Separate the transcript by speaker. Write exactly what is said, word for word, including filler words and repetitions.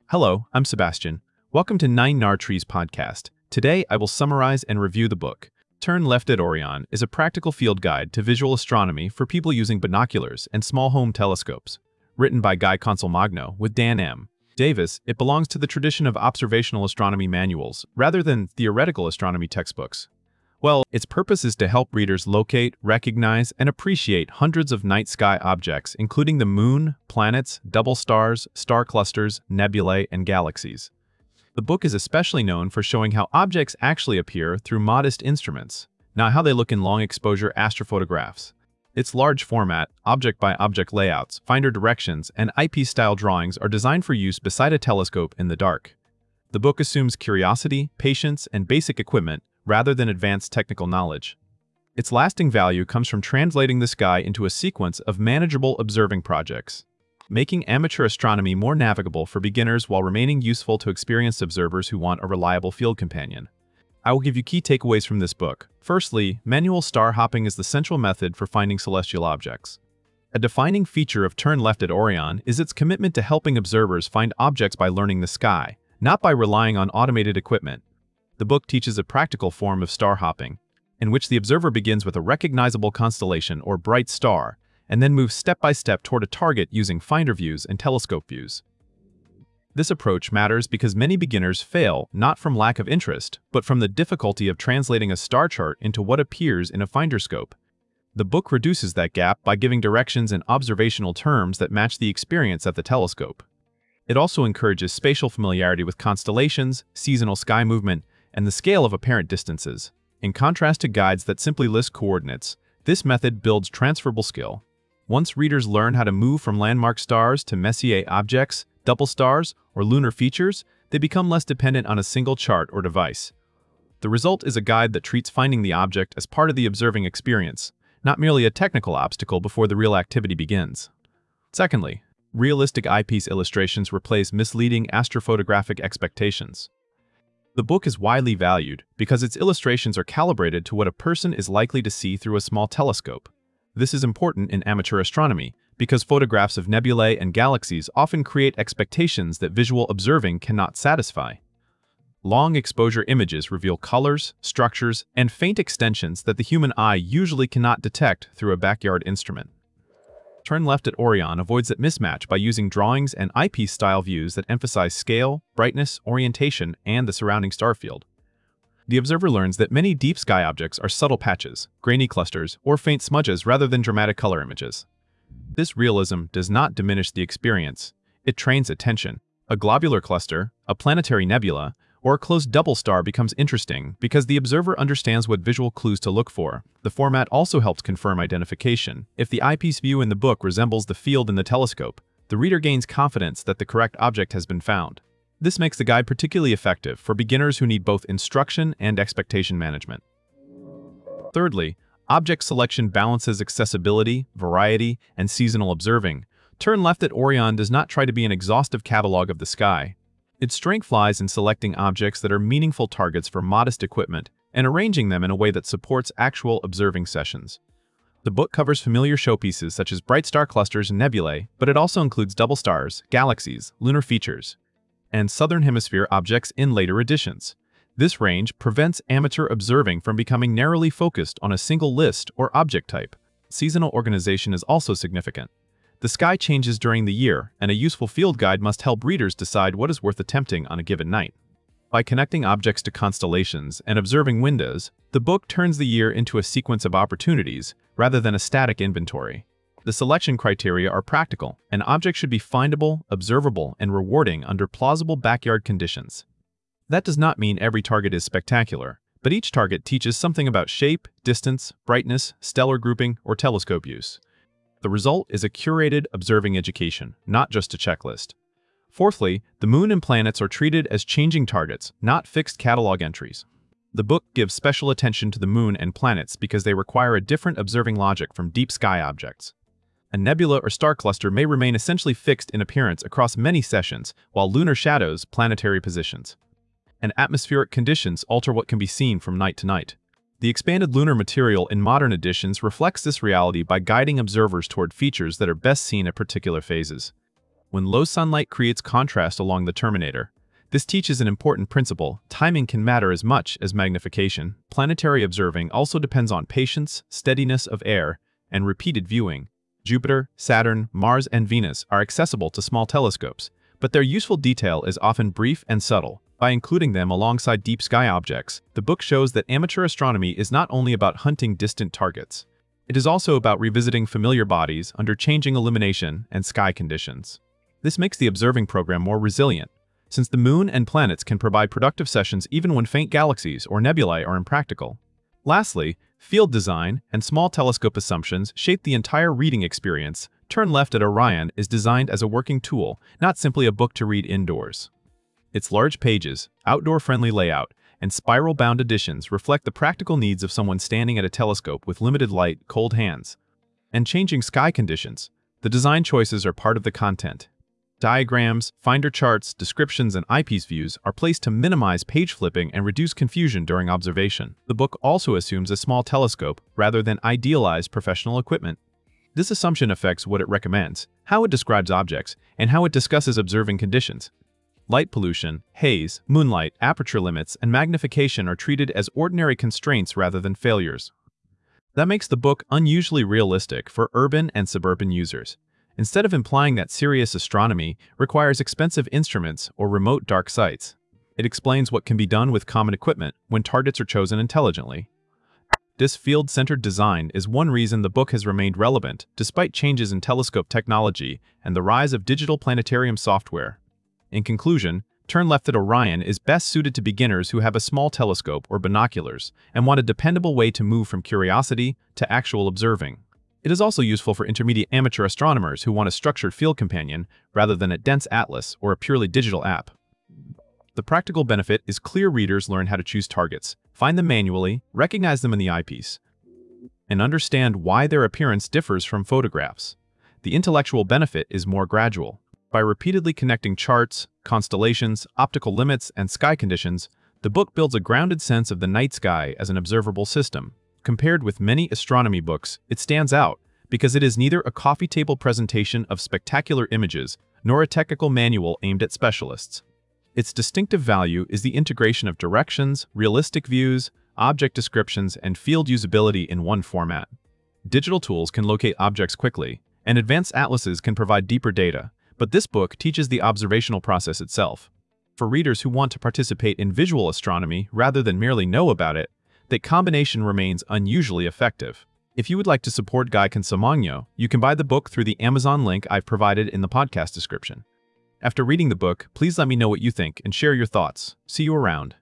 Speaker 1: Hello, I'm Sebastian. Welcome to Nine Nar Trees podcast. Today, I will summarize and review the book. Turn Left at Orion is a practical field guide to visual astronomy for people using binoculars and small home telescopes. Written by Guy Consolmagno with Dan M. Davis, it belongs to the tradition of observational astronomy manuals rather than theoretical astronomy textbooks. Well, its purpose is to help readers locate, recognize, and appreciate hundreds of night sky objects, including the moon, planets, double stars, star clusters, nebulae, and galaxies. The book is especially known for showing how objects actually appear through modest instruments, not how they look in long-exposure astrophotographs. Its large format, object-by-object layouts, finder directions, and eyepiece-style drawings are designed for use beside a telescope in the dark. The book assumes curiosity, patience, and basic equipment, rather than advanced technical knowledge. Its lasting value comes from translating the sky into a sequence of manageable observing projects, making amateur astronomy more navigable for beginners while remaining useful to experienced observers who want a reliable field companion. I will give you key takeaways from this book. Firstly, manual star hopping is the central method for finding celestial objects. A defining feature of Turn Left at Orion is its commitment to helping observers find objects by learning the sky, not by relying on automated equipment. The book teaches a practical form of star hopping, in which the observer begins with a recognizable constellation or bright star, and then moves step by step toward a target using finder views and telescope views. This approach matters because many beginners fail not from lack of interest, but from the difficulty of translating a star chart into what appears in a finder scope. The book reduces that gap by giving directions in observational terms that match the experience at the telescope. It also encourages spatial familiarity with constellations, seasonal sky movement, and the scale of apparent distances. In contrast to guides that simply list coordinates, this method builds transferable skill. Once readers learn how to move from landmark stars to Messier objects, double stars, or lunar features, they become less dependent on a single chart or device. The result is a guide that treats finding the object as part of the observing experience, not merely a technical obstacle before the real activity begins. Secondly, realistic eyepiece illustrations replace misleading astrophotographic expectations. The book is widely valued because its illustrations are calibrated to what a person is likely to see through a small telescope. This is important in amateur astronomy because photographs of nebulae and galaxies often create expectations that visual observing cannot satisfy. Long exposure images reveal colors, structures, and faint extensions that the human eye usually cannot detect through a backyard instrument. Turn Left at Orion avoids that mismatch by using drawings and eyepiece-style views that emphasize scale, brightness, orientation, and the surrounding star field. The observer learns that many deep sky objects are subtle patches, grainy clusters, or faint smudges rather than dramatic color images. This realism does not diminish the experience. It trains attention. A globular cluster, a planetary nebula, or a close double star becomes interesting because the observer understands what visual clues to look for. The format also helps confirm identification. If the eyepiece view in the book resembles the field in the telescope, the reader gains confidence that the correct object has been found. This makes the guide particularly effective for beginners who need both instruction and expectation management. Thirdly, object selection balances accessibility, variety, and seasonal observing. Turn Left at Orion does not try to be an exhaustive catalog of the sky. Its strength lies in selecting objects that are meaningful targets for modest equipment and arranging them in a way that supports actual observing sessions. The book covers familiar showpieces such as bright star clusters and nebulae, but it also includes double stars, galaxies, lunar features, and southern hemisphere objects in later editions. This range prevents amateur observing from becoming narrowly focused on a single list or object type. Seasonal organization is also significant. The sky changes during the year, and a useful field guide must help readers decide what is worth attempting on a given night. By connecting objects to constellations and observing windows, the book turns the year into a sequence of opportunities rather than a static inventory. The selection criteria are practical. An object should be findable, observable, and rewarding under plausible backyard conditions. That does not mean every target is spectacular, but each target teaches something about shape, distance, brightness, stellar grouping, or telescope use. The result is a curated observing education, not just a checklist. Fourthly, the moon and planets are treated as changing targets, not fixed catalog entries. The book gives special attention to the moon and planets because they require a different observing logic from deep sky objects. A nebula or star cluster may remain essentially fixed in appearance across many sessions, while lunar shadows planetary positions. And atmospheric conditions alter what can be seen from night to night. The expanded lunar material in modern editions reflects this reality by guiding observers toward features that are best seen at particular phases. when low sunlight creates contrast along the terminator. This teaches an important principle: timing can matter as much as magnification. Planetary observing also depends on patience, steadiness of air, and repeated viewing. Jupiter, Saturn, Mars, and Venus are accessible to small telescopes, but their useful detail is often brief and subtle. By including them alongside deep sky objects, the book shows that amateur astronomy is not only about hunting distant targets. It is also about revisiting familiar bodies under changing illumination and sky conditions. This makes the observing program more resilient, since the moon and planets can provide productive sessions even when faint galaxies or nebulae are impractical. Lastly, field design and small telescope assumptions shape the entire reading experience. Turn Left at Orion is designed as a working tool, not simply a book to read indoors. Its large pages, outdoor-friendly layout, and spiral-bound editions reflect the practical needs of someone standing at a telescope with limited light, cold hands, and changing sky conditions. The design choices are part of the content. Diagrams, finder charts, descriptions, and eyepiece views are placed to minimize page flipping and reduce confusion during observation. The book also assumes a small telescope rather than idealized professional equipment. This assumption affects what it recommends, how it describes objects, and how it discusses observing conditions. Light pollution, haze, moonlight, aperture limits, and magnification are treated as ordinary constraints rather than failures. That makes the book unusually realistic for urban and suburban users. Instead of implying that serious astronomy requires expensive instruments or remote dark sites, it explains what can be done with common equipment when targets are chosen intelligently. This field-centered design is one reason the book has remained relevant despite changes in telescope technology and the rise of digital planetarium software. In conclusion, Turn Left at Orion is best suited to beginners who have a small telescope or binoculars and want a dependable way to move from curiosity to actual observing. It is also useful for intermediate amateur astronomers who want a structured field companion rather than a dense atlas or a purely digital app. The practical benefit is clear: readers learn how to choose targets, find them manually, recognize them in the eyepiece, and understand why their appearance differs from photographs. The intellectual benefit is more gradual. By repeatedly connecting charts, constellations, optical limits, and sky conditions, the book builds a grounded sense of the night sky as an observable system. Compared with many astronomy books, it stands out because it is neither a coffee table presentation of spectacular images nor a technical manual aimed at specialists. Its distinctive value is the integration of directions, realistic views, object descriptions, and field usability in one format. Digital tools can locate objects quickly, and advanced atlases can provide deeper data, but this book teaches the observational process itself. For readers who want to participate in visual astronomy rather than merely know about it, that combination remains unusually effective. If you would like to support Guy Consamagno, you can buy the book through the Amazon link I've provided in the podcast description. After reading the book, please let me know what you think and share your thoughts. See you around.